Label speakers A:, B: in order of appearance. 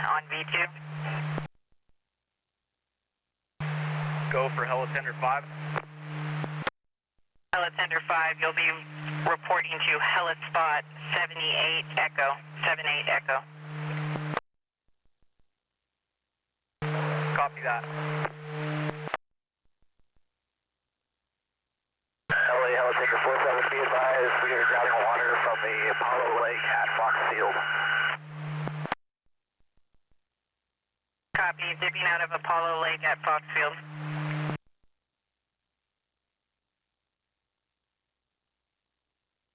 A: on V2.
B: Go for Helitender 5.
A: Helitender 5, you'll be reporting to Helit Spot 78 Echo. 78 Echo.
B: Copy that.
C: LA Helitender 47, be advised, we are grabbing water from the Apollo Lake at Fox Field.
A: Copy, dipping out of Apollo Lake at Fox Field.